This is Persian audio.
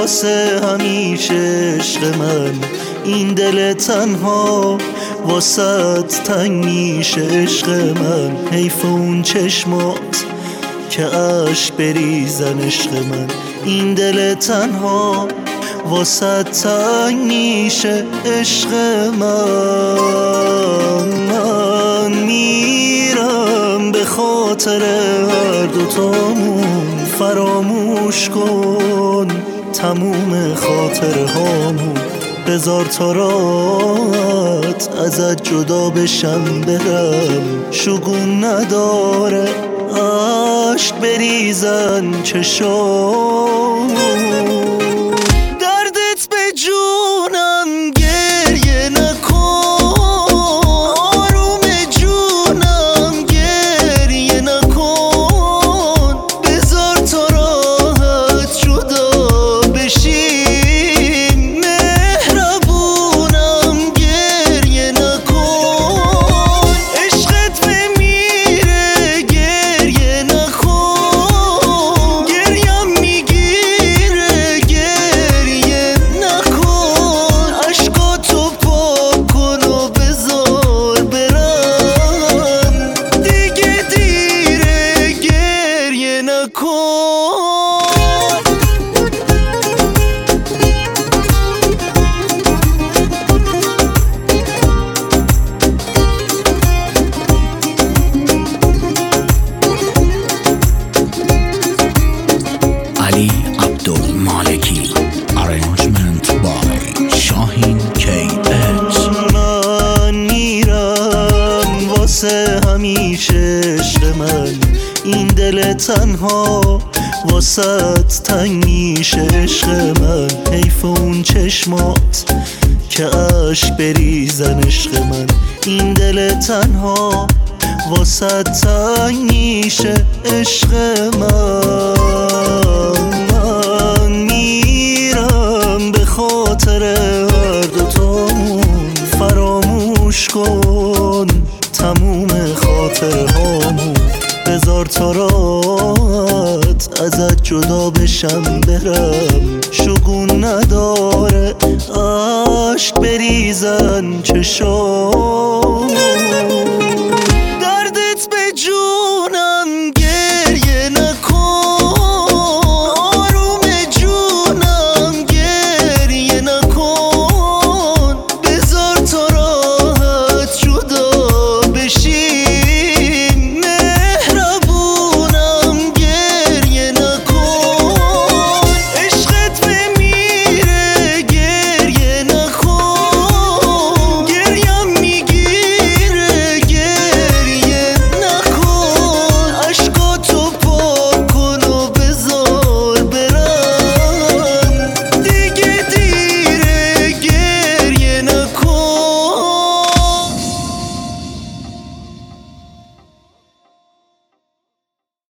واسه همیشه عشق من، این دل تنها واسط تنگ میشه عشق من. حیف اون چشمات که اشک بریزن عشق من، این دل تنها واسط تنگ میشه عشق من. من میرم به خاطر هر دوتامون، فراموش کن تموم خاطر هامون. بذار تا راحت ازت جدا بشم برم، شگون نداره اشک بریزن چشام. دردت به جونم گریه نکن، آروم جونم گریه نکن. بذار تا راحت جدا بشیم، مهربونم گریه نکن. عشقت بمیره گریه نکن، گریم میگیره گریه نکن. عشقاتو پاک کن و بذار برم، دیگه دیره گریه نکن. Ali Abdulmaleki, arrangement by Shahin KX. من میرم واسه همیشه عشق من، این دل تنها واسط تنگ میشه عشق من. حیف اون چشمات که اشک بریزن عشق من، این دل تنها واسط تنگ میشه عشق من. من میرم به خاطر هر دوتامون، فراموش کن تموم خاطر هامون. بذار تا راحت ازت جدا بشم برم، شگون نداره اشک بریزن چشام.